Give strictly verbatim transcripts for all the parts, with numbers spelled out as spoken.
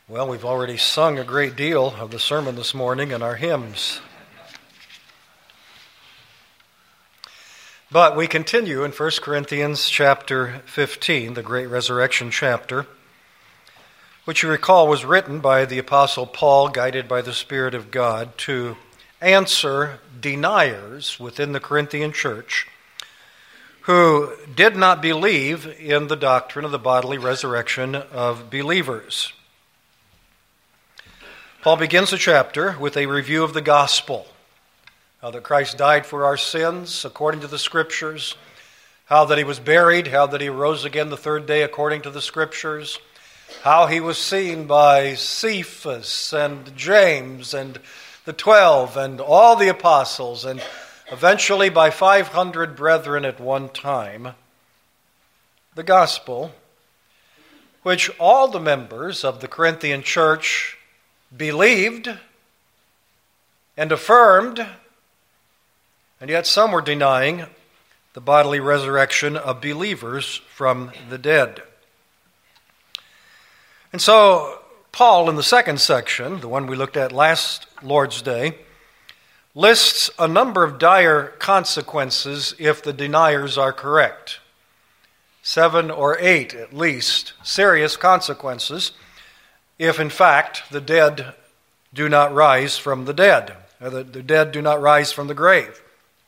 Well, we've already sung a great deal of the sermon this morning in our hymns. But we continue in First Corinthians chapter fifteen, the great resurrection chapter, which you recall was written by the Apostle Paul, guided by the Spirit of God, to answer deniers within the Corinthian church who did not believe in the doctrine of the bodily resurrection of believers. Paul begins the chapter with a review of the gospel, how that Christ died for our sins according to the Scriptures, how that he was buried, how that he rose again the third day according to the Scriptures, how he was seen by Cephas and James and the twelve and all the apostles, and eventually by five hundred brethren at one time. The gospel, which all the members of the Corinthian church believed and affirmed, and yet some were denying the bodily resurrection of believers from the dead. And so Paul, in the second section, the one we looked at last Lord's Day, lists a number of dire consequences if the deniers are correct. Seven or eight, at least, serious consequences if, in fact, the dead do not rise from the dead, or the, the dead do not rise from the grave.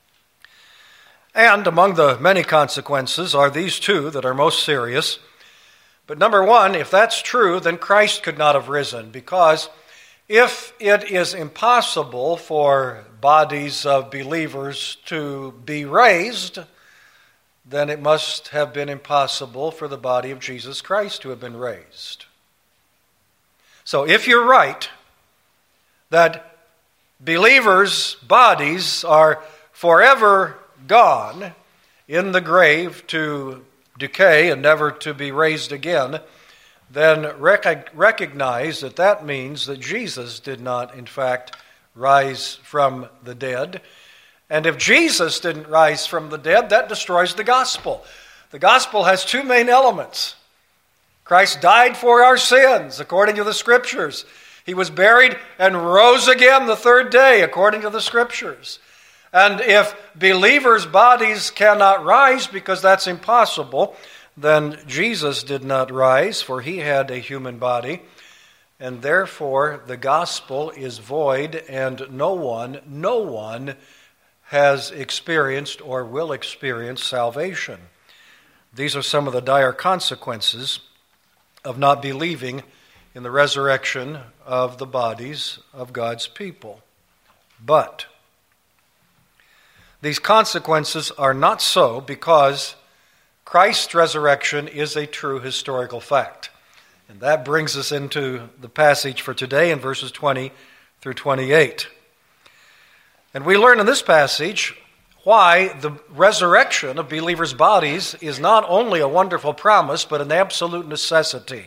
And among the many consequences are these two that are most serious. But number one, if that's true, then Christ could not have risen, because if it is impossible for bodies of believers to be raised, then it must have been impossible for the body of Jesus Christ to have been raised. So if you're right that believers' bodies are forever gone in the grave to decay and never to be raised again, then rec- recognize that that means that Jesus did not, in fact, rise from the dead. And if Jesus didn't rise from the dead, that destroys the gospel. The gospel has two main elements. Christ died for our sins, according to the Scriptures. He was buried and rose again the third day, according to the Scriptures. And if believers' bodies cannot rise, because that's impossible, then Jesus did not rise, for he had a human body, and therefore the gospel is void, and no one, no one has experienced or will experience salvation. These are some of the dire consequences of not believing in the resurrection of the bodies of God's people. But these consequences are not so because Christ's resurrection is a true historical fact. And that brings us into the passage for today in verses twenty through twenty-eight. And we learn in this passage why the resurrection of believers' bodies is not only a wonderful promise, but an absolute necessity.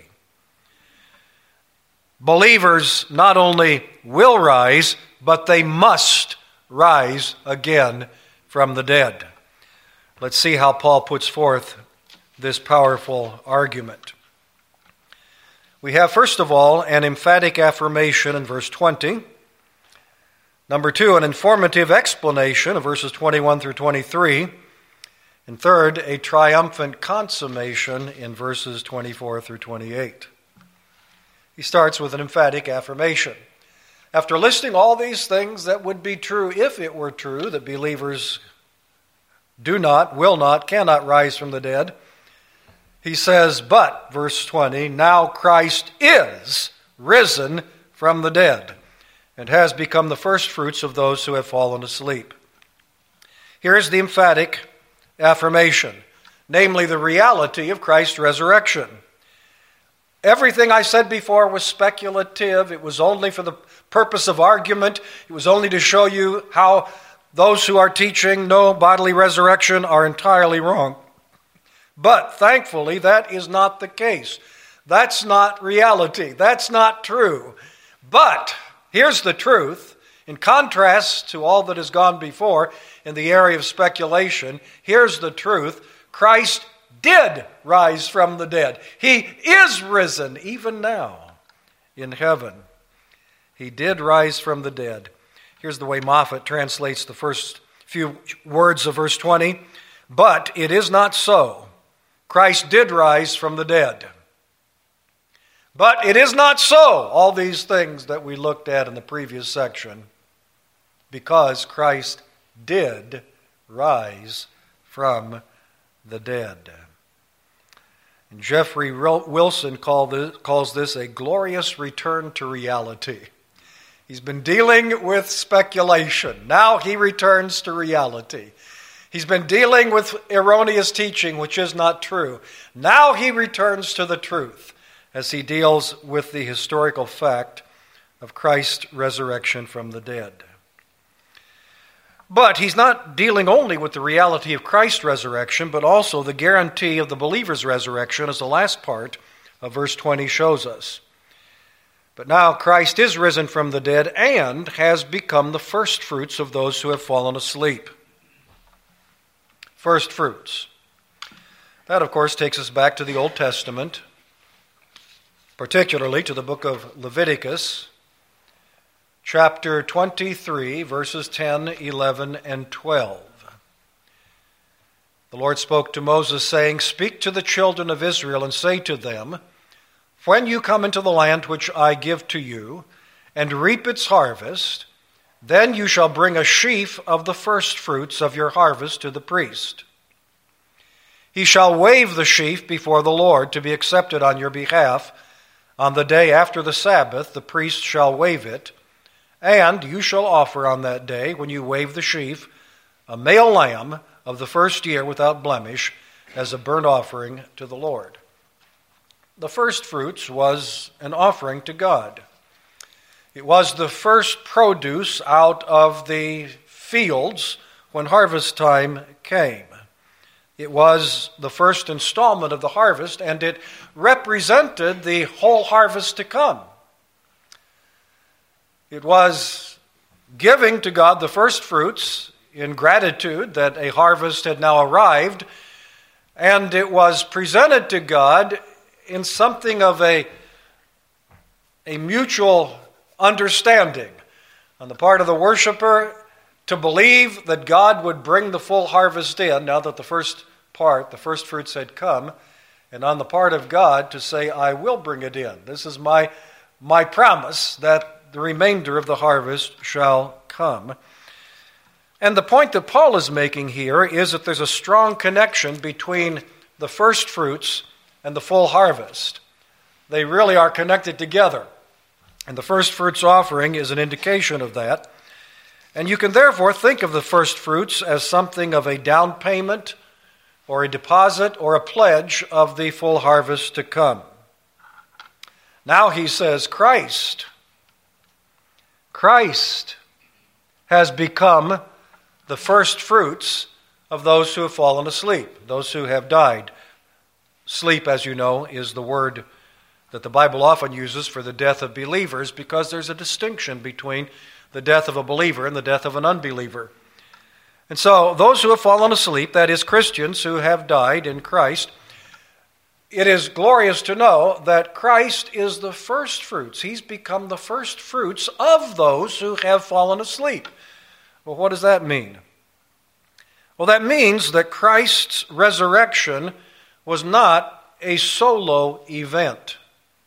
Believers not only will rise, but they must rise again from the dead. Let's see how Paul puts forth this powerful argument. We have, first of all, an emphatic affirmation in verse twenty. Number two, an informative explanation of verses twenty-one through twenty-three. And third, a triumphant consummation in verses twenty-four through twenty-eight. He starts with an emphatic affirmation. After listing all these things that would be true if it were true that believers do not, will not, cannot rise from the dead, he says, but, verse twenty, now Christ is risen from the dead, and has become the firstfruits of those who have fallen asleep. Here is the emphatic affirmation, namely the reality of Christ's resurrection. Everything I said before was speculative. It was only for the purpose of argument. It was only to show you how those who are teaching no bodily resurrection are entirely wrong. But thankfully, that is not the case. That's not reality. That's not true. But here's the truth. In contrast to all that has gone before in the area of speculation, here's the truth. Christ did rise from the dead. He is risen even now. in heaven. He did rise from the dead. Here's the way Moffat translates the first few words of verse twenty. But it is not so. Christ did rise from the dead. But it is not so. All these things that we looked at in the previous section. Because Christ did rise from the dead. And Jeffrey Wilson calls this a glorious return to reality. He's been dealing with speculation. Now he returns to reality. He's been dealing with erroneous teaching, which is not true. Now he returns to the truth as he deals with the historical fact of Christ's resurrection from the dead. But he's not dealing only with the reality of Christ's resurrection, but also the guarantee of the believer's resurrection, as the last part of verse twenty shows us. But now Christ is risen from the dead and has become the first fruits of those who have fallen asleep. First fruits. That, of course, takes us back to the Old Testament, particularly to the book of Leviticus, chapter twenty-three, verses ten, eleven, and twelve. The Lord spoke to Moses, saying, "Speak to the children of Israel and say to them, when you come into the land which I give to you, and reap its harvest, then you shall bring a sheaf of the firstfruits of your harvest to the priest. He shall wave the sheaf before the Lord to be accepted on your behalf. On the day after the Sabbath, the priest shall wave it, and you shall offer on that day, when you wave the sheaf, a male lamb of the first year without blemish, as a burnt offering to the Lord." The first fruits was an offering to God. It was the first produce out of the fields when harvest time came. It was the first installment of the harvest, and it represented the whole harvest to come. It was giving to God the first fruits in gratitude that a harvest had now arrived, and it was presented to God in something of a, a mutual understanding on the part of the worshiper to believe that God would bring the full harvest in now that the first part, the first fruits had come, and on the part of God to say, "I will bring it in. This is my, my promise that the remainder of the harvest shall come." And the point that Paul is making here is that there's a strong connection between the first fruits and the full harvest. They really are connected together. And the first fruits offering is an indication of that. And you can therefore think of the first fruits as something of a down payment or a deposit or a pledge of the full harvest to come. Now he says Christ, Christ has become the first fruits of those who have fallen asleep, those who have died. Sleep, as you know, is the word that the Bible often uses for the death of believers because there's a distinction between the death of a believer and the death of an unbeliever. And so those who have fallen asleep, that is Christians who have died in Christ, it is glorious to know that Christ is the first fruits. He's become the first fruits of those who have fallen asleep. Well, what does that mean? Well, that means that Christ's resurrection was not a solo event.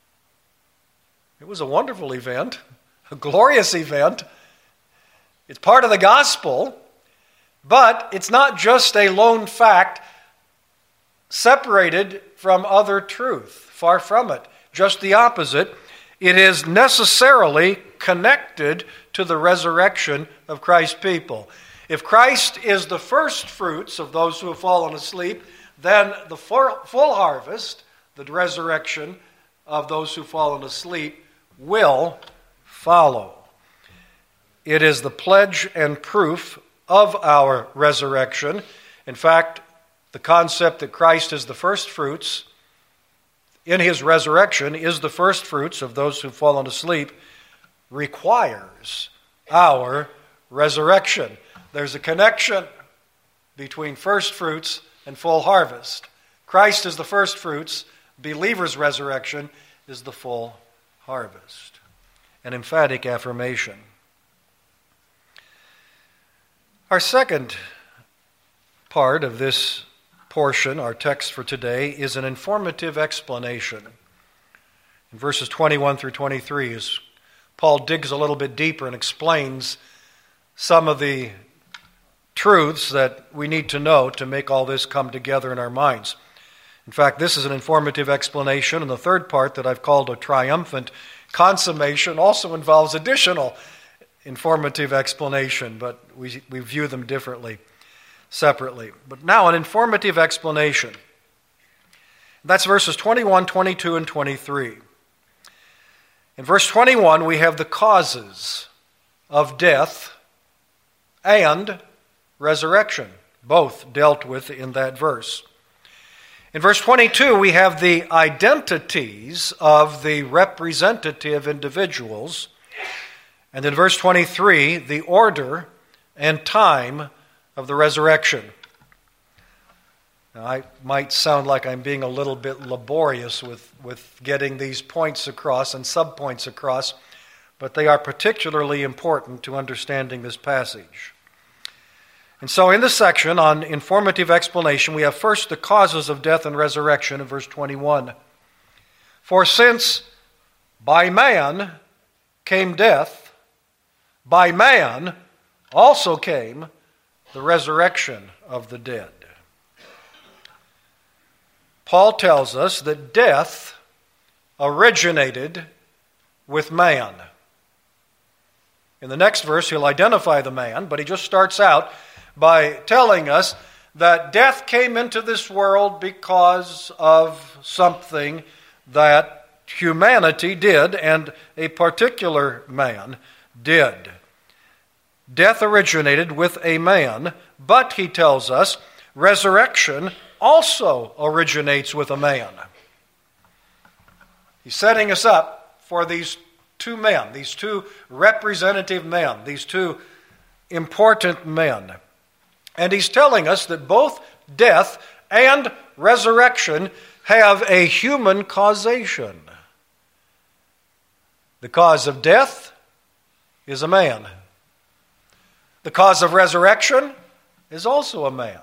It was a wonderful event, a glorious event. It's part of the gospel, but it's not just a lone fact separated from other truth. Far from it. Just the opposite. It is necessarily connected to the resurrection of Christ's people. If Christ is the first fruits of those who have fallen asleep, then the full harvest, the resurrection of those who've fallen asleep, will follow. It is the pledge and proof of our resurrection. In fact, the concept that Christ is the first fruits in his resurrection is the first fruits of those who've fallen asleep requires our resurrection. There's a connection between first fruits and full harvest. Christ is the first fruits. Believers' resurrection is the full harvest. An emphatic affirmation. Our second part of this portion, our text for today, is an informative explanation. In verses twenty-one through twenty-three, as Paul digs a little bit deeper and explains some of the truths that we need to know to make all this come together in our minds. In fact, this is an informative explanation, and the third part that I've called a triumphant consummation also involves additional informative explanation, but we, we view them differently, separately. But now an informative explanation. That's verses twenty-one, twenty-two, and twenty-three. In verse twenty-one, we have the causes of death and resurrection, both dealt with in that verse. In verse twenty-two, we have the identities of the representative individuals. And in verse twenty-three, the order and time of the resurrection. Now, I might sound like I'm being a little bit laborious with, with getting these points across and subpoints across, but they are particularly important to understanding this passage. And so in this section on informative explanation, we have first the causes of death and resurrection in verse twenty-one. For since by man came death, by man also came the resurrection of the dead. Paul tells us that death originated with man. In the next verse, he'll identify the man, but he just starts out by telling us that death came into this world because of something that humanity did and a particular man did. Death originated with a man, but, he tells us, resurrection also originates with a man. He's setting us up for these two men, these two representative men, these two important men. And he's telling us that both death and resurrection have a human causation. The cause of death is a man. The cause of resurrection is also a man.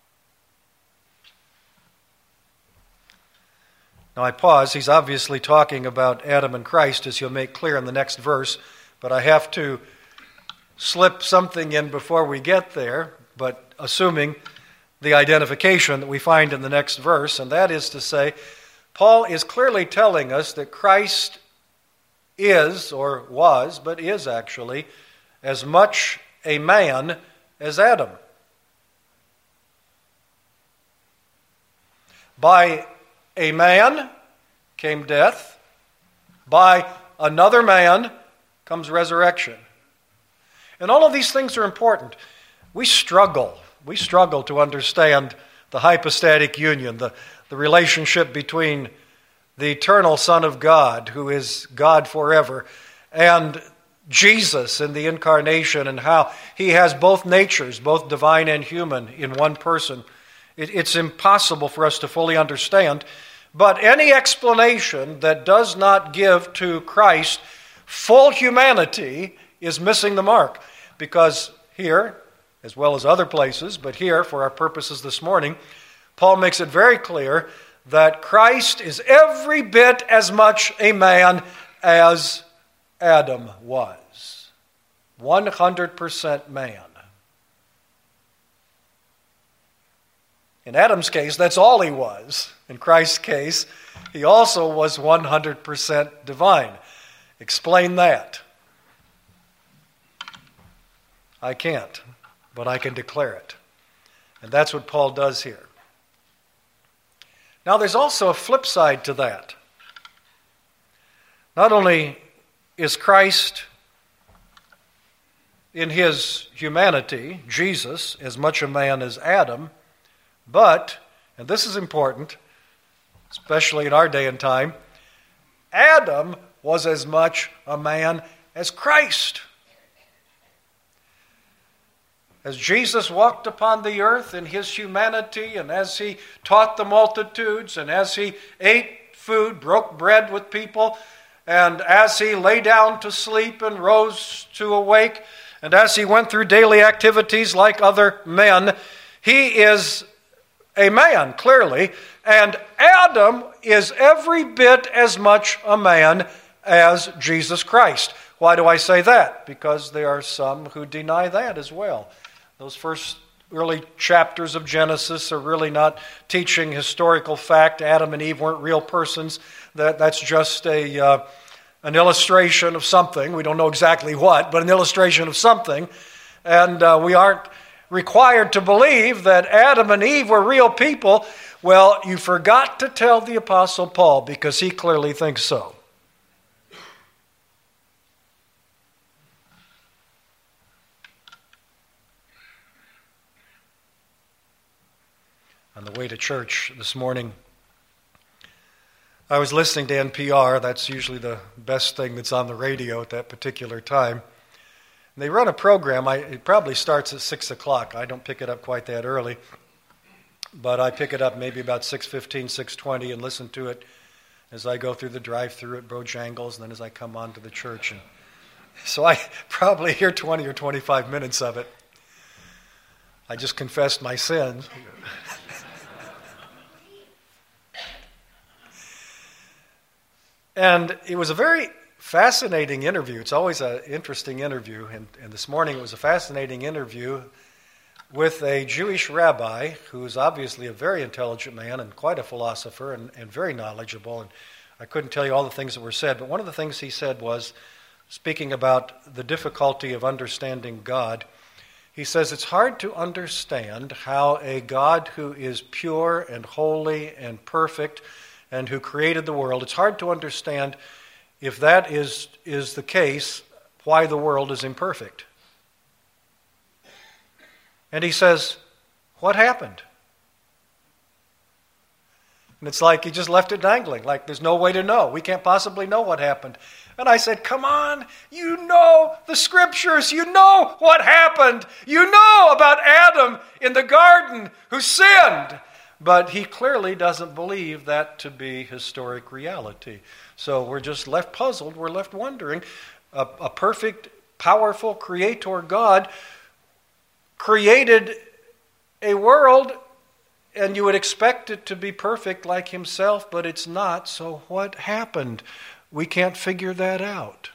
Now I pause. He's obviously talking about Adam and Christ, as he'll make clear in the next verse, but I have to slip something in before we get there, but assuming the identification that we find in the next verse, and that is to say, Paul is clearly telling us that Christ is, or was, but is actually, as much a man as Adam. By a man came death. By another man comes resurrection. And all of these things are important. We struggle. We struggle to understand the hypostatic union, the, the relationship between the eternal Son of God, who is God forever, and Jesus in the incarnation, and how he has both natures, both divine and human, in one person. It, it's impossible for us to fully understand. But any explanation that does not give to Christ full humanity is missing the mark. Because here, as well as other places, but here, for our purposes this morning, Paul makes it very clear that Christ is every bit as much a man as Adam was. one hundred percent man. In Adam's case, that's all he was. In Christ's case, he also was one hundred percent divine. Explain that. I can't, but I can declare it. And that's what Paul does here. Now, there's also a flip side to that. Not only is Christ in his humanity, Jesus, as much a man as Adam, but, and this is important, especially in our day and time, Adam was as much a man as Christ. As Jesus walked upon the earth in his humanity, and as he taught the multitudes, and as he ate food, broke bread with people, And as he lay down to sleep and rose to awake, and as he went through daily activities like other men, he is a man, clearly. And Adam is every bit as much a man as Jesus Christ. Why do I say that? Because there are some who deny that as well. Those first early chapters of Genesis are really not teaching historical fact. Adam and Eve weren't real persons. That, that's just a uh, an illustration of something. We don't know exactly what, but an illustration of something. And uh, we aren't required to believe that Adam and Eve were real people. Well, you forgot to tell the Apostle Paul, because he clearly thinks so. On the way to church this morning, I was listening to N P R. That's usually the best thing that's on the radio at that particular time. And they run a program. I, it probably starts at six o'clock. I don't pick it up quite that early. But I pick it up maybe about six fifteen, six twenty and listen to it as I go through the drive-thru at Bojangles and then as I come on to the church. And so I probably hear twenty or twenty-five minutes of it. I just confessed my sins. And it was a very fascinating interview. It's always an interesting interview. And, and this morning it was a fascinating interview with a Jewish rabbi who is obviously a very intelligent man and quite a philosopher and, and very knowledgeable. And I couldn't tell you all the things that were said, but one of the things he said was, speaking about the difficulty of understanding God, he says it's hard to understand how a God who is pure and holy and perfect and who created the world, it's hard to understand, if that is, is the case, why the world is imperfect. And he says, what happened? And it's like he just left it dangling, like there's no way to know. We can't possibly know what happened. And I said, come on, you know the Scriptures. You know what happened. You know about Adam in the garden who sinned. But he clearly doesn't believe that to be historic reality. So we're just left puzzled. We're left wondering. A, a perfect, powerful creator God created a world, and you would expect it to be perfect like himself, but it's not. So what happened? We can't figure that out.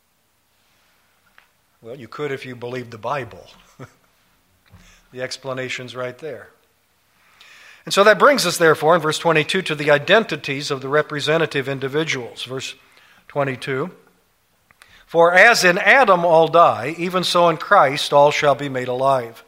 Well, you could if you believed the Bible. The explanation's right there. And so that brings us, therefore, in verse twenty-two, to the identities of the representative individuals. Verse twenty-two, for as in Adam all die, even so in Christ all shall be made alive.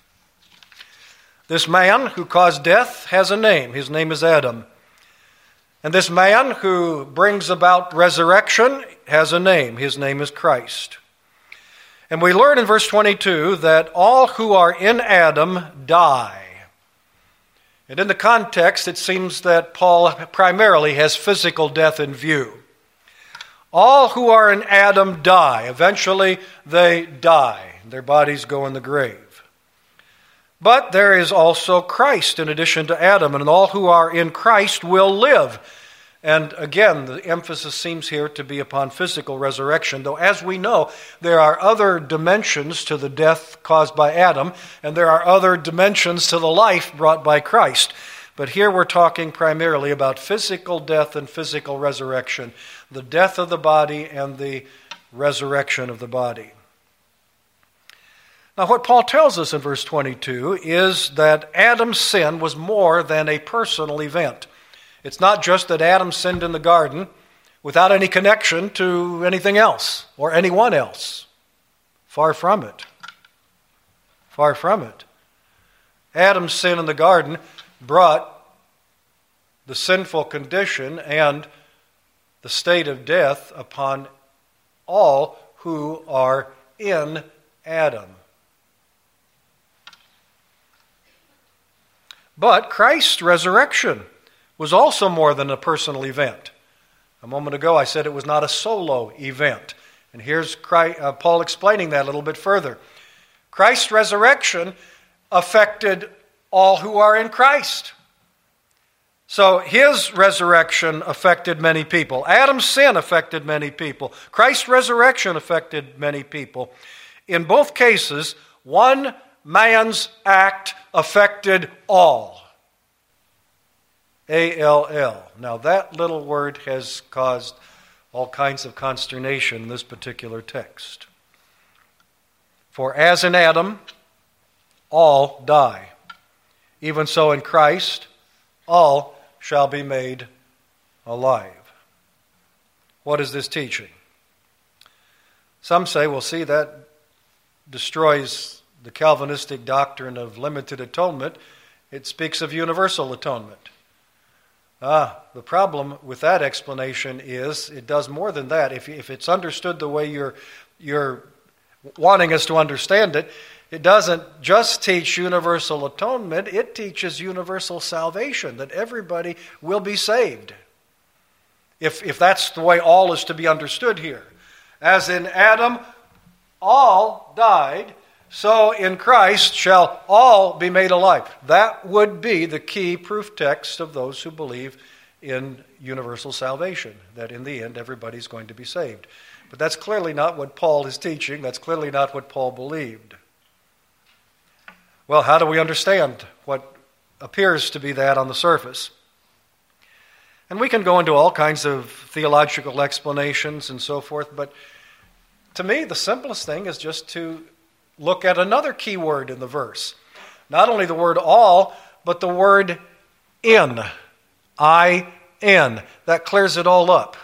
This man who caused death has a name. His name is Adam. And this man who brings about resurrection has a name. His name is Christ. And we learn in verse twenty-two that all who are in Adam die. And in the context, it seems that Paul primarily has physical death in view. All who are in Adam die. Eventually, they die. Their bodies go in the grave. But there is also Christ in addition to Adam, and all who are in Christ will live. And again, the emphasis seems here to be upon physical resurrection, though as we know, there are other dimensions to the death caused by Adam, and there are other dimensions to the life brought by Christ. But here we're talking primarily about physical death and physical resurrection, the death of the body and the resurrection of the body. Now, what Paul tells us in verse twenty-two is that Adam's sin was more than a personal event. It's not just that Adam sinned in the garden without any connection to anything else or anyone else. Far from it. Far from it. Adam's sin in the garden brought the sinful condition and the state of death upon all who are in Adam. But Christ's resurrection was also more than a personal event. A moment ago I said it was not a solo event. And here's Christ, uh, Paul explaining that a little bit further. Christ's resurrection affected all who are in Christ. So his resurrection affected many people. Adam's sin affected many people. Christ's resurrection affected many people. In both cases, one man's act affected all. A L L. Now that little word has caused all kinds of consternation in this particular text. For as in Adam, all die. Even so in Christ, all shall be made alive. What is this teaching? Some say, well, see, that destroys the Calvinistic doctrine of limited atonement. It speaks of universal atonement. Ah, the problem with that explanation is it does more than that. If, if it's understood the way you're, you're wanting us to understand it, it doesn't just teach universal atonement, it teaches universal salvation, that everybody will be saved. If, if that's the way all is to be understood here. As in Adam, all died, so in Christ shall all be made alive. That would be the key proof text of those who believe in universal salvation, that in the end everybody's going to be saved. But that's clearly not what Paul is teaching. That's clearly not what Paul believed. Well, how do we understand what appears to be that on the surface? And we can go into all kinds of theological explanations and so forth, but to me, the simplest thing is just to look at another key word in the verse. Not only the word all, but the word in. I N. That clears it all up.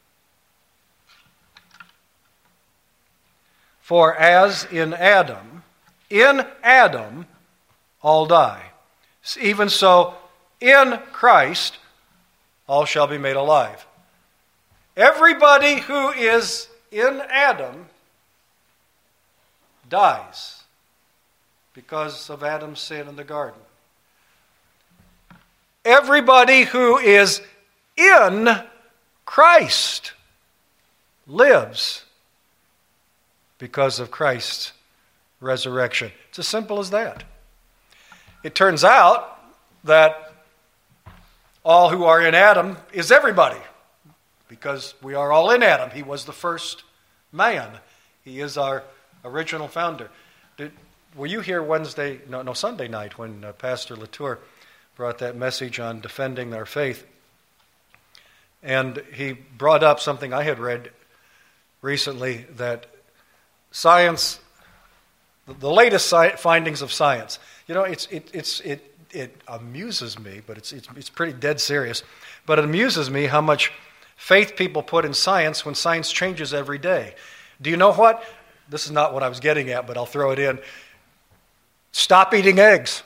For as in Adam, in Adam, all die. Even so, in Christ, all shall be made alive. Everybody who is in Adam dies because of Adam's sin in the garden. Everybody who is in Christ lives because of Christ's resurrection. It's as simple as that. It turns out that all who are in Adam is everybody, because we are all in Adam. He was the first man. He is our original founder. Did, were you here Wednesday, no, no Sunday night when uh, Pastor Latour brought that message on defending our faith? And he brought up something I had read recently, that science, the latest sci- findings of science, you know, it's it it's it it amuses me, but it's it's it's pretty dead serious. But it amuses me how much faith people put in science when science changes every day. Do you know what? This is not what I was getting at, but I'll throw it in. Stop eating eggs.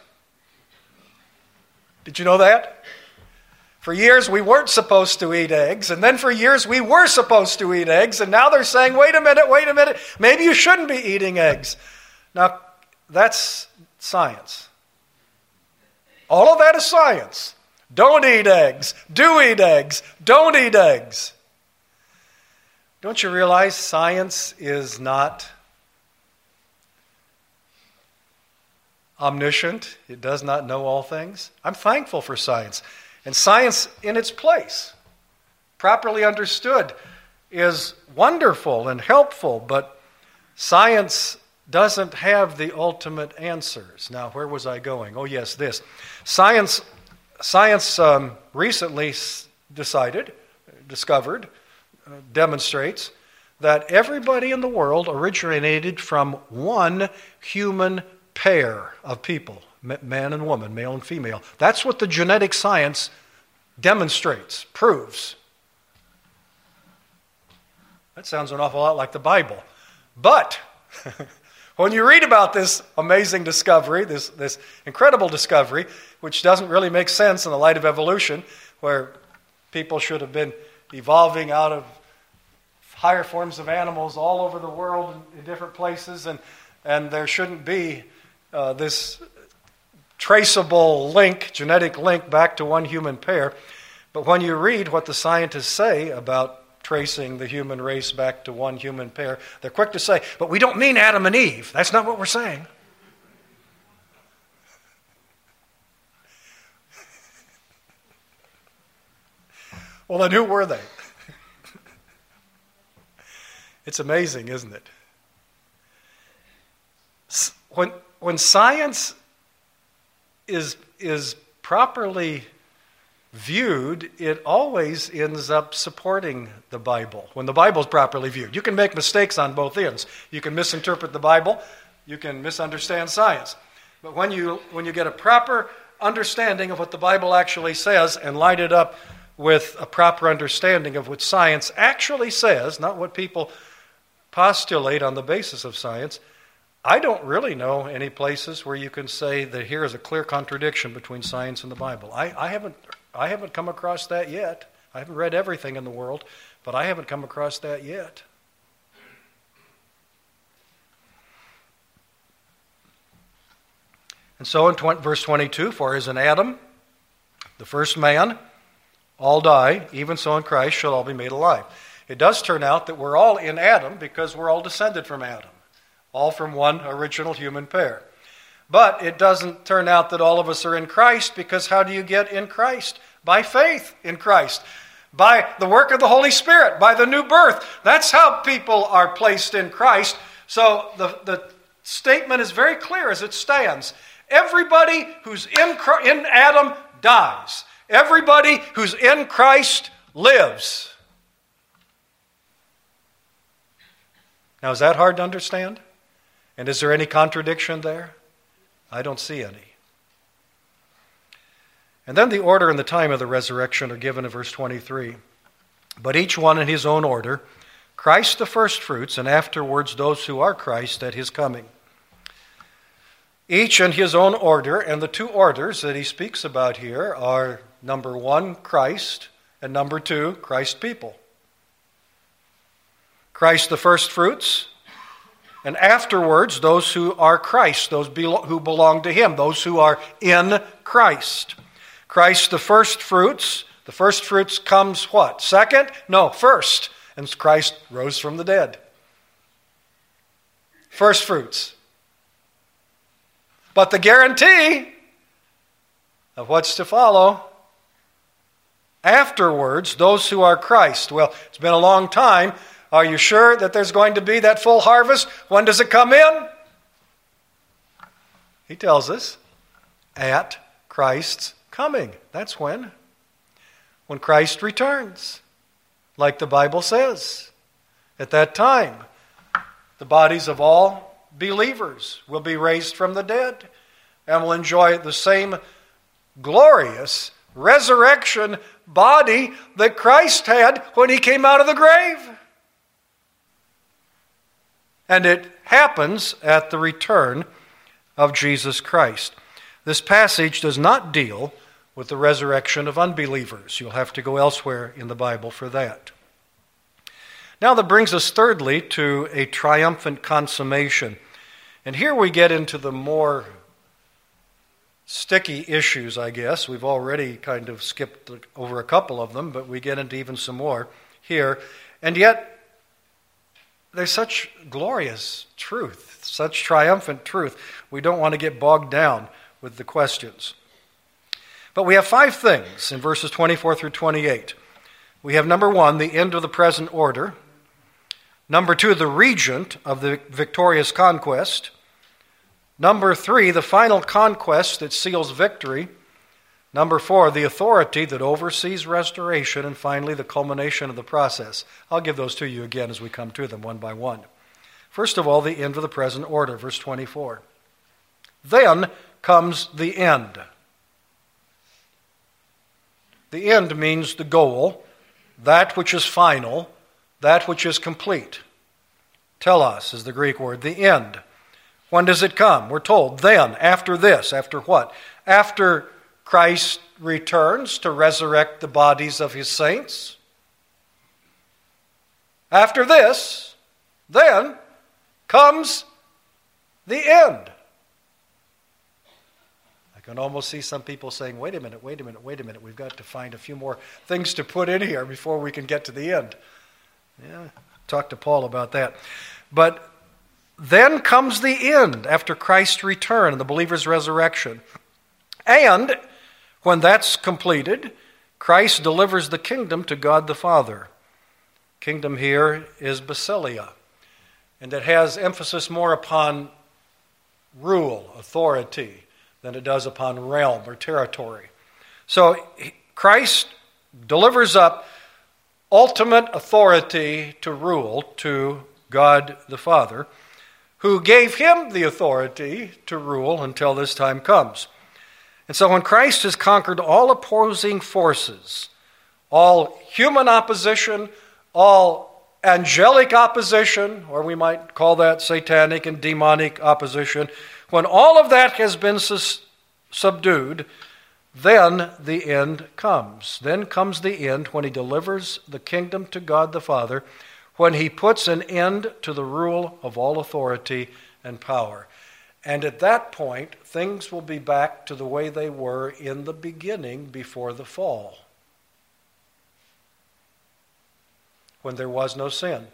Did you know that? For years we weren't supposed to eat eggs, and then for years we were supposed to eat eggs, and now they're saying, wait a minute, wait a minute, maybe you shouldn't be eating eggs. Now, that's science. All of that is science. Don't eat eggs. Do eat eggs. Don't eat eggs. Don't you realize science is not omniscient? It does not know all things. I'm thankful for science. And science in its place, properly understood, is wonderful and helpful, but science doesn't have the ultimate answers. Now, where was I going? Oh, yes, this. Science, science um, recently s- decided, discovered, uh, demonstrates that everybody in the world originated from one human pair of people, man and woman, male and female. That's what the genetic science demonstrates, proves. That sounds an awful lot like the Bible. But when you read about this amazing discovery, this, this incredible discovery, which doesn't really make sense in the light of evolution, where people should have been evolving out of higher forms of animals all over the world in, in different places, and, and there shouldn't be uh, this traceable link, genetic link back to one human pair. But when you read what the scientists say about tracing the human race back to one human pair, they're quick to say, but we don't mean Adam and Eve. That's not what we're saying. Well, then who were they? It's amazing, isn't it? When, when science is, is properly viewed, it always ends up supporting the Bible. When the Bible is properly viewed. You can make mistakes on both ends. You can misinterpret the Bible. You can misunderstand science. But when you, when you get a proper understanding of what the Bible actually says and line it up with a proper understanding of what science actually says, not what people postulate on the basis of science, I don't really know any places where you can say that here is a clear contradiction between science and the Bible. I, I haven't I haven't come across that yet. I haven't read everything in the world, but I haven't come across that yet. And so in verse twenty-two, for as in Adam, the first man, all die, even so in Christ shall all be made alive. It does turn out that we're all in Adam because we're all descended from Adam, all from one original human pair. But it doesn't turn out that all of us are in Christ, because how do you get in Christ? By faith in Christ, by the work of the Holy Spirit, by the new birth. That's how people are placed in Christ. So the, the statement is very clear as it stands. Everybody who's in, in Adam dies. Everybody who's in Christ lives. Now, is that hard to understand? And is there any contradiction there? I don't see any. And then the order and the time of the resurrection are given in verse twenty-three. But each one in his own order, Christ the firstfruits, and afterwards those who are Christ at his coming. Each in his own order, and the two orders that he speaks about here are, number one, Christ, and number two, Christ people. Christ the firstfruits, and afterwards those who are Christ, those who belong to him, those who are in Christ. Christ the firstfruits, the firstfruits comes what? Second? No, first. And Christ rose from the dead. Firstfruits. But the guarantee of what's to follow, afterwards, those who are Christ. Well, it's been a long time. Are you sure that there's going to be that full harvest? When does it come in? He tells us, at Christ's coming. That's when. When Christ returns, like the Bible says. At that time, the bodies of all believers will be raised from the dead and will enjoy the same glorious resurrection body that Christ had when he came out of the grave. And it happens at the return of Jesus Christ. This passage does not deal with the resurrection of unbelievers. You'll have to go elsewhere in the Bible for that. Now that brings us thirdly to a triumphant consummation. And here we get into the more sticky issues, I guess. We've already kind of skipped over a couple of them, but we get into even some more here. And yet, there's such glorious truth, such triumphant truth. We don't want to get bogged down with the questions. But we have five things in verses twenty-four through twenty-eight. We have, number one, the end of the present order. Number two, the regent of the victorious conquest. Number three, the final conquest that seals victory. Number four, the authority that oversees restoration. And finally, the culmination of the process. I'll give those to you again as we come to them one by one. First of all, the end of the present order, verse twenty-four. Then comes the end. The end means the goal, that which is final, that which is complete. Telos is the Greek word, the end. When does it come? We're told, then, after this. After what? After Christ returns to resurrect the bodies of his saints. After this, then, comes the end. I can almost see some people saying, wait a minute, wait a minute, wait a minute. We've got to find a few more things to put in here before we can get to the end. Yeah, talk to Paul about that. But then comes the end after Christ's return and the believer's resurrection. And when that's completed, Christ delivers the kingdom to God the Father. Kingdom here is basileia, and it has emphasis more upon rule, authority, than it does upon realm or territory. So Christ delivers up ultimate authority to rule to God the Father, who gave him the authority to rule until this time comes. And so when Christ has conquered all opposing forces, all human opposition, all angelic opposition, or we might call that satanic and demonic opposition, when all of that has been sus- subdued, then the end comes. Then comes the end when he delivers the kingdom to God the Father, when he puts an end to the rule of all authority and power. And at that point, things will be back to the way they were in the beginning before the fall, when there was no sin,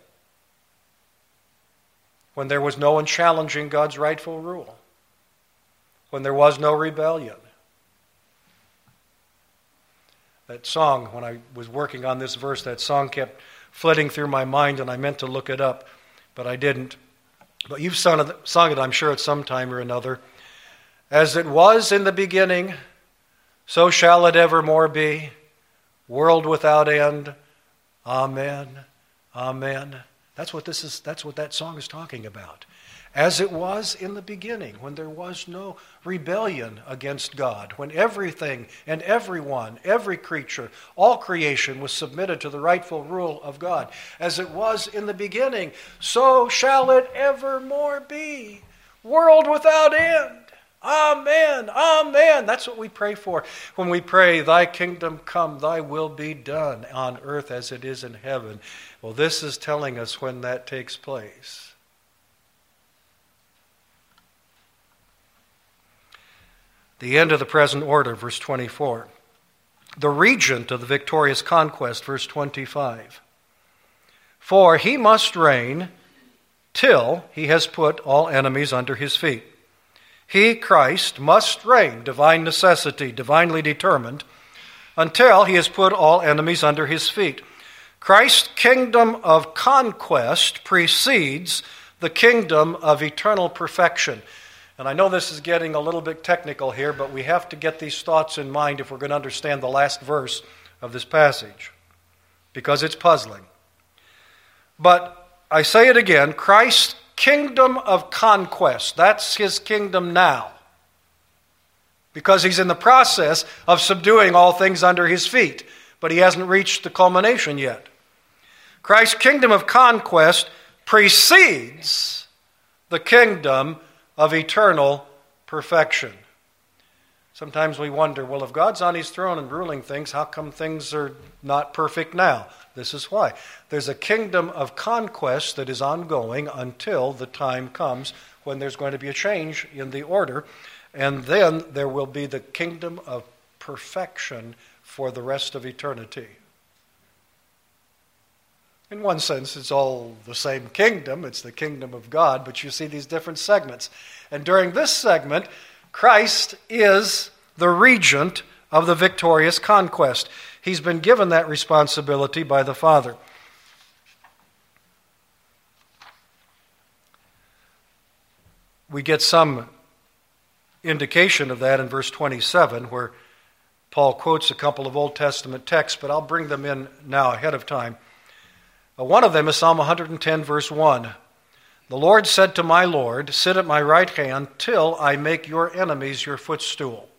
when there was no one challenging God's rightful rule, when there was no rebellion. That song, when I was working on this verse, that song kept flitting through my mind, and I meant to look it up, but I didn't. But you've sung it, sung it, I'm sure, at some time or another. As it was in the beginning, so shall it evermore be, world without end. Amen. Amen. That's what this is. That's what that song is talking about. As it was in the beginning, when there was no rebellion against God, when everything and everyone, every creature, all creation was submitted to the rightful rule of God. As it was in the beginning, so shall it evermore be. World without end. Amen. Amen. That's what we pray for when we pray, thy kingdom come, thy will be done on earth as it is in heaven. Well, this is telling us when that takes place. The end of the present order, verse twenty-four. The regent of the victorious conquest, verse twenty-five. For he must reign till he has put all enemies under his feet. He, Christ, must reign, divine necessity, divinely determined, until he has put all enemies under his feet. Christ's kingdom of conquest precedes the kingdom of eternal perfection. And I know this is getting a little bit technical here, but we have to get these thoughts in mind if we're going to understand the last verse of this passage, because it's puzzling. But I say it again, Christ's kingdom of conquest, that's his kingdom now, because he's in the process of subduing all things under his feet, but he hasn't reached the culmination yet. Christ's kingdom of conquest precedes the kingdom of eternal perfection. Sometimes we wonder, well, if God's on his throne and ruling things, how come things are not perfect now? This is why. There's a kingdom of conquest that is ongoing until the time comes when there's going to be a change in the order, and then there will be the kingdom of perfection for the rest of eternity. In one sense, it's all the same kingdom. It's the kingdom of God, but you see these different segments. And during this segment, Christ is the regent of the victorious conquest. He's been given that responsibility by the Father. We get some indication of that in verse twenty-seven, where Paul quotes a couple of Old Testament texts, but I'll bring them in now ahead of time. One of them is Psalm one hundred ten, verse one. The Lord said to my Lord, sit at my right hand till I make your enemies your footstool.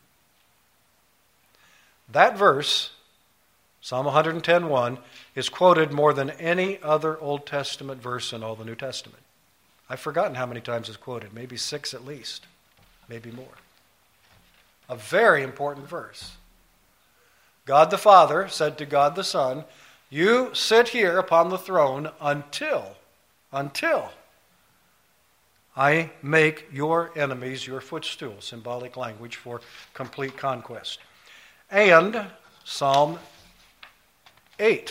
That verse, Psalm one hundred ten, one, is quoted more than any other Old Testament verse in all the New Testament. I've forgotten how many times it's quoted, maybe six at least, maybe more. A very important verse. God the Father said to God the Son, you sit here upon the throne until, until I make your enemies your footstool, symbolic language for complete conquest. And Psalm eight.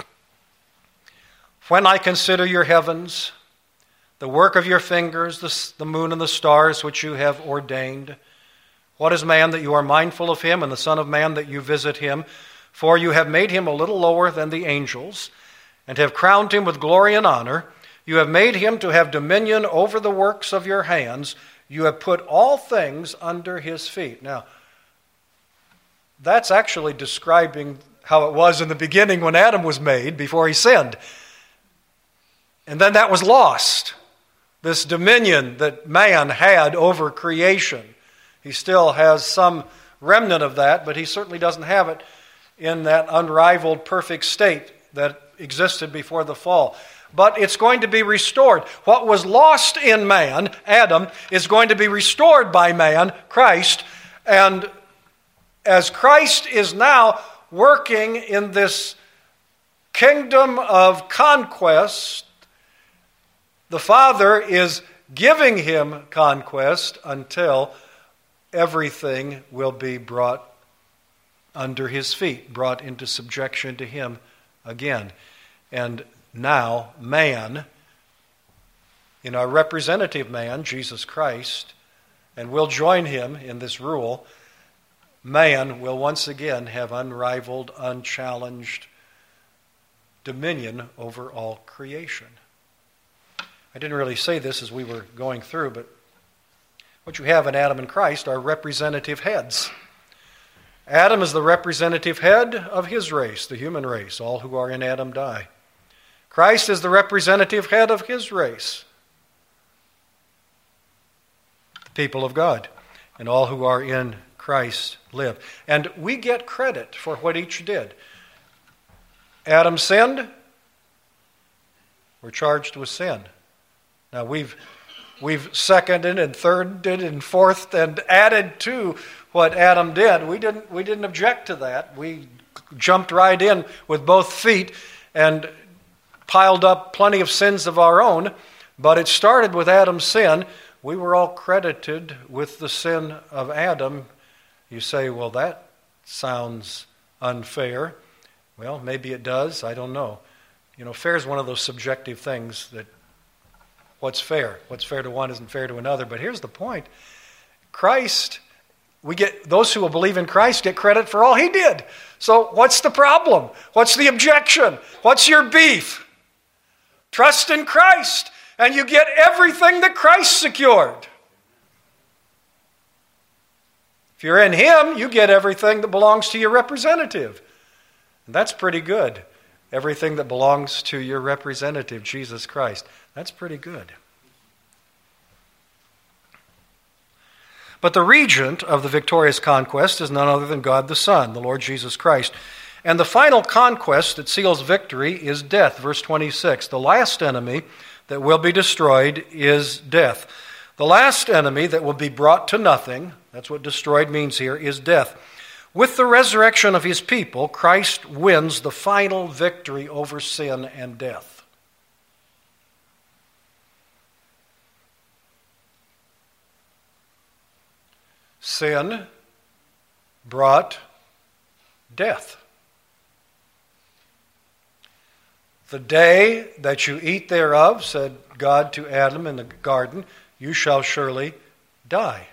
When I consider your heavens, the work of your fingers, the, the moon and the stars which you have ordained, what is man that you are mindful of him, and the Son of Man that you visit him? For you have made him a little lower than the angels, and have crowned him with glory and honor. You have made him to have dominion over the works of your hands. You have put all things under his feet. Now, that's actually describing how it was in the beginning when Adam was made, before he sinned. And then that was lost. This dominion that man had over creation. He still has some remnant of that, but he certainly doesn't have it in that unrivaled perfect state that existed before the fall. But it's going to be restored. What was lost in man, Adam, is going to be restored by man, Christ. And as Christ is now working in this kingdom of conquest, the Father is giving him conquest until everything will be brought under his feet, brought into subjection to him again. And now man, in our representative man, Jesus Christ, and we'll join him in this rule, man will once again have unrivaled, unchallenged dominion over all creation. I didn't really say this as we were going through, but what you have in Adam and Christ are representative heads. Adam is the representative head of his race, the human race. All who are in Adam die. Christ is the representative head of his race, the people of God. And all who are in Christ live. And we get credit for what each did. Adam sinned. We're charged with sin. Now we've we've seconded and thirded and fourthed and added to what Adam did. We didn't we didn't object to that. We jumped right in with both feet and piled up plenty of sins of our own. But it started with Adam's sin. We were all credited with the sin of Adam. You say, well, that sounds unfair. Well, maybe it does. I don't know. You know, fair is one of those subjective things that what's fair? What's fair to one isn't fair to another. But here's the point. Christ, we get those who will believe in Christ get credit for all he did. So what's the problem? What's the objection? What's your beef? Trust in Christ, and you get everything that Christ secured. If you're in him, you get everything that belongs to your representative. And that's pretty good. Everything that belongs to your representative, Jesus Christ. That's pretty good. But the regent of the victorious conquest is none other than God the Son, the Lord Jesus Christ. And the final conquest that seals victory is death. Verse twenty-six, the last enemy that will be destroyed is death. The last enemy that will be brought to nothing, that's what destroyed means here, is death. With the resurrection of his people, Christ wins the final victory over sin and death. Sin brought death. The day that you eat thereof, said God to Adam in the garden, you shall surely die.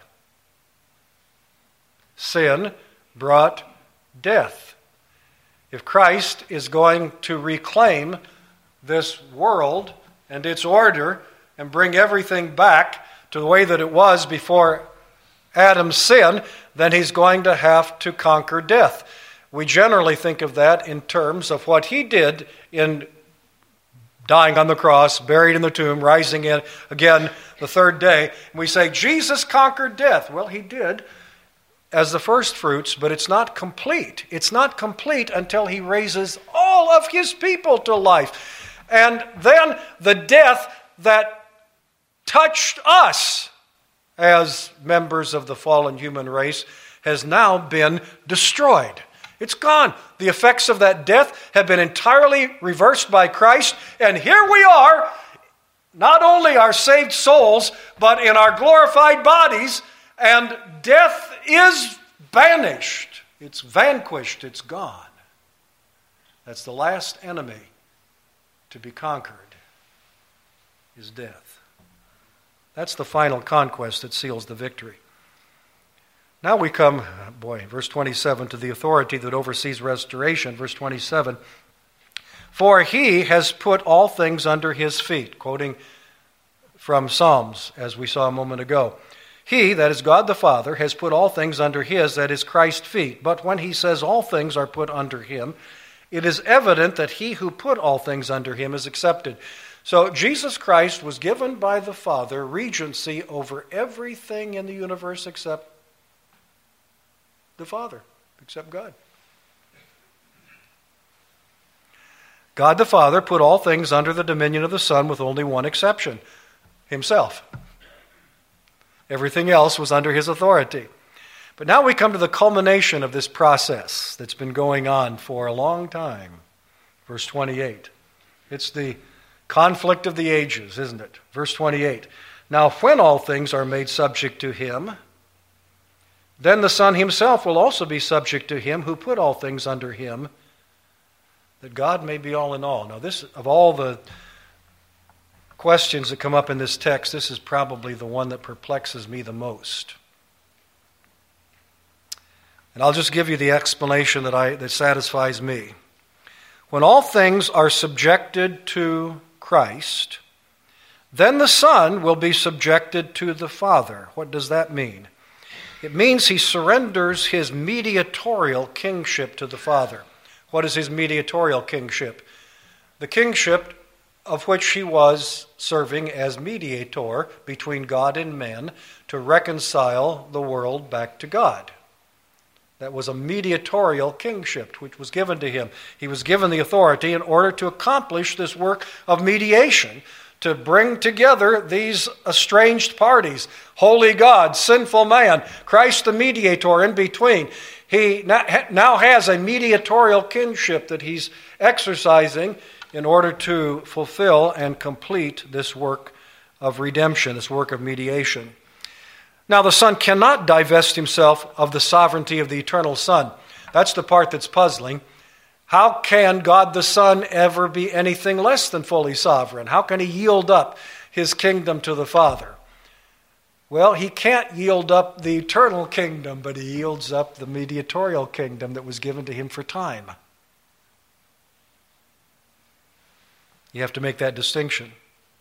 Sin brought death. If Christ is going to reclaim this world and its order and bring everything back to the way that it was before Adam's sin, then he's going to have to conquer death. We generally think of that in terms of what he did in dying on the cross, buried in the tomb, rising in again the third day. We say, Jesus conquered death. Well, he did as the first fruits, but it's not complete. It's not complete until he raises all of his people to life. And then the death that touched us as members of the fallen human race has now been destroyed. It's gone. The effects of that death have been entirely reversed by Christ. And here we are, not only our saved souls, but in our glorified bodies, and death is banished. It's vanquished. It's gone. That's the last enemy to be conquered, is death. That's the final conquest that seals the victory. Now we come, boy, verse twenty-seven, to the authority that oversees restoration. Verse twenty-seven, for he has put all things under his feet, quoting from Psalms, as we saw a moment ago. He, that is God the Father, has put all things under his, that is Christ's feet. But when he says all things are put under him, it is evident that he who put all things under him is accepted. So Jesus Christ was given by the Father regency over everything in the universe except the Father, except God. God the Father put all things under the dominion of the Son with only one exception, himself. Everything else was under his authority. But now we come to the culmination of this process that's been going on for a long time. Verse twenty-eight. It's the conflict of the ages, isn't it? Verse twenty-eight. Now when all things are made subject to him, then the Son himself will also be subject to him who put all things under him, that God may be all in all. Now this, of all the questions that come up in this text, this is probably the one that perplexes me the most. And I'll just give you the explanation that I that satisfies me. When all things are subjected to Christ, then the Son will be subjected to the Father. What does that mean? It means he surrenders his mediatorial kingship to the Father. What is his mediatorial kingship? The kingship of which he was serving as mediator between God and men to reconcile the world back to God. That was a mediatorial kingship which was given to him. He was given the authority in order to accomplish this work of mediation, to bring together these estranged parties, holy God, sinful man, Christ the mediator in between. He now has a mediatorial kingship that he's exercising in order to fulfill and complete this work of redemption, this work of mediation. Now, the Son cannot divest himself of the sovereignty of the eternal Son. That's the part that's puzzling. How can God the Son ever be anything less than fully sovereign? How can he yield up his kingdom to the Father? Well, he can't yield up the eternal kingdom, but he yields up the mediatorial kingdom that was given to him for time. You have to make that distinction.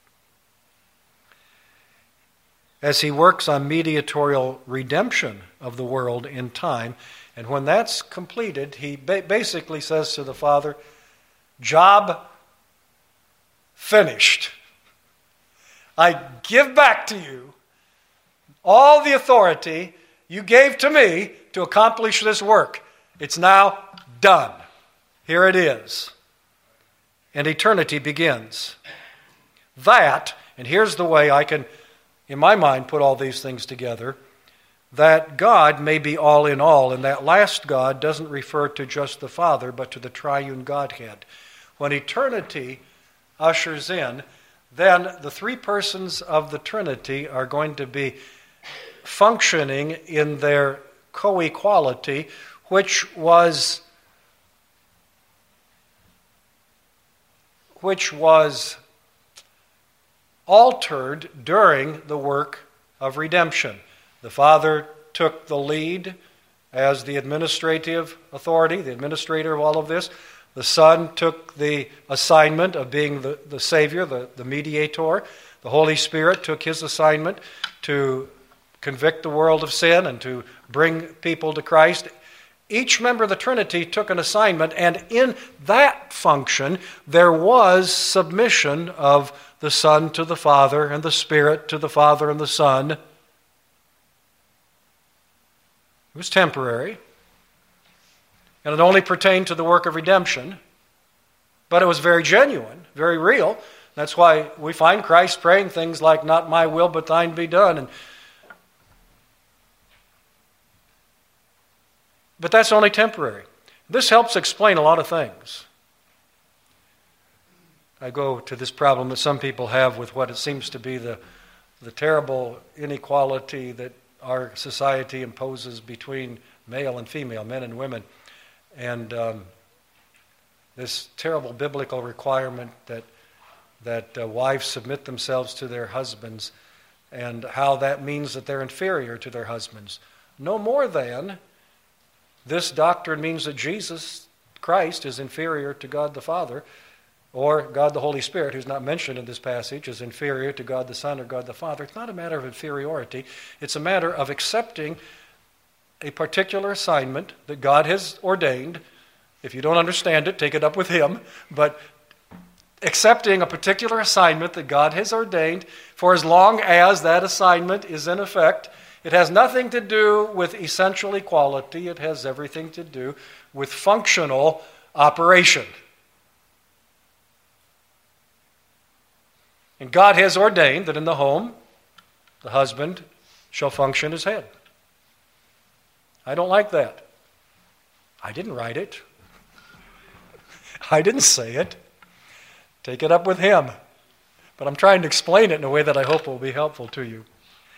As he works on mediatorial redemption of the world in time, and when that's completed, he ba- basically says to the Father, job finished. I give back to you all the authority you gave to me to accomplish this work. It's now done. Here it is. And eternity begins. That, and here's the way I can, in my mind, put all these things together, that God may be all in all, and that last God doesn't refer to just the Father, but to the triune Godhead. When eternity ushers in, then the three persons of the Trinity are going to be functioning in their co-equality, which was which was altered during the work of redemption. The Father took the lead as the administrative authority, the administrator of all of this. The Son took the assignment of being the, the Savior, the, the mediator. The Holy Spirit took his assignment to convict the world of sin and to bring people to Christ. Each member of the Trinity took an assignment, and in that function, there was submission of the Son to the Father and the Spirit to the Father and the Son. It was temporary, and it only pertained to the work of redemption, but it was very genuine, very real. That's why we find Christ praying things like, not my will, but thine be done. And But that's only temporary. This helps explain a lot of things. I go to this problem that some people have with what it seems to be the, the terrible inequality that our society imposes between male and female, men and women. And um, this terrible biblical requirement that, that uh, wives submit themselves to their husbands, and how that means that they're inferior to their husbands. no more than this doctrine means that Jesus Christ is inferior to God the Father, or God the Holy Spirit, who's not mentioned in this passage, is inferior to God the Son or God the Father. It's not a matter of inferiority. It's a matter of accepting a particular assignment that God has ordained. If you don't understand it, take it up with Him. But accepting a particular assignment that God has ordained, for as long as that assignment is in effect, it has nothing to do with essential equality. It has everything to do with functional operation. And God has ordained that in the home, the husband shall function as head. I don't like that. I didn't write it. I didn't say it. Take it up with Him. But I'm trying to explain it in a way that I hope will be helpful to you.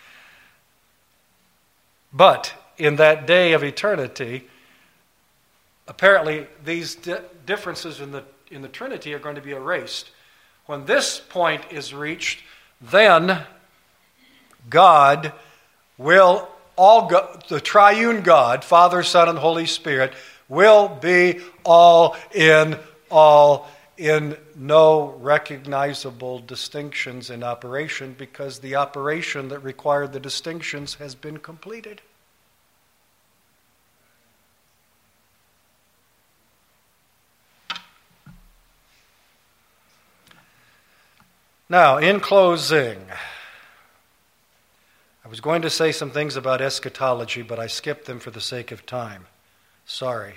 But in that day of eternity, apparently these di- differences in the, in the Trinity are going to be erased. When this point is reached, then God will, all go, the triune God, Father, Son, and Holy Spirit, will be all in all, in no recognizable distinctions in operation, because the operation that required the distinctions has been completed. Now, in closing, I was going to say some things about eschatology, but I skipped them for the sake of time. Sorry.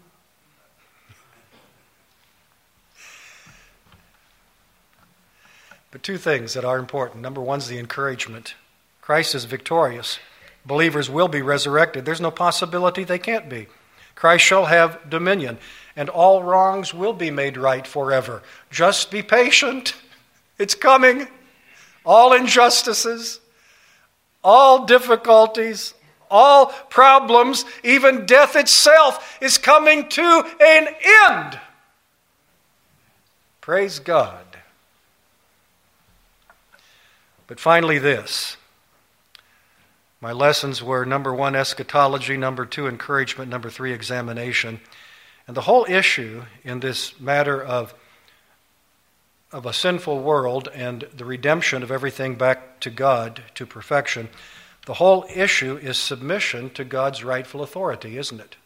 But two things that are important. Number one is the encouragement. Christ is victorious. Believers will be resurrected. There's no possibility they can't be. Christ shall have dominion, and all wrongs will be made right forever. Just be patient. It's coming. All injustices, all difficulties, all problems, even death itself is coming to an end. Praise God. But finally this. My lessons were number one, eschatology, number two, encouragement, number three, examination. And the whole issue in this matter of of a sinful world and the redemption of everything back to God, to perfection, the whole issue is submission to God's rightful authority, isn't it?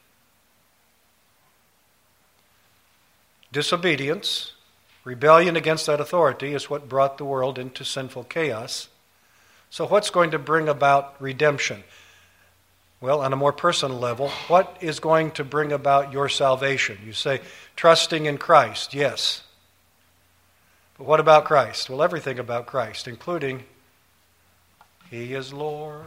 Disobedience, rebellion against that authority is what brought the world into sinful chaos. So what's going to bring about redemption? Well, on a more personal level, what is going to bring about your salvation? You say, trusting in Christ, yes. But what about Christ? Well, everything about Christ, including He is Lord.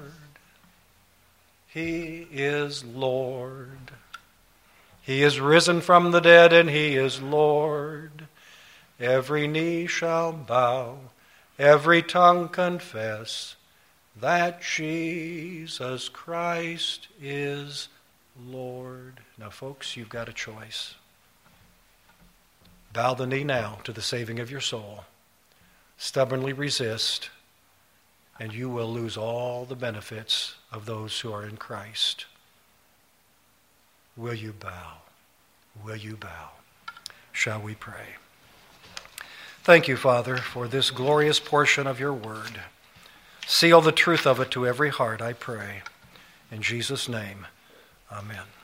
He is Lord. He is risen from the dead, and He is Lord. Every knee shall bow, every tongue confess that Jesus Christ is Lord. Now, folks, you've got a choice. Bow the knee now to the saving of your soul. Stubbornly resist, and you will lose all the benefits of those who are in Christ. Will you bow? Will you bow? Shall we pray? Thank you, Father, for this glorious portion of your word. Seal the truth of it to every heart, I pray. In Jesus' name, amen.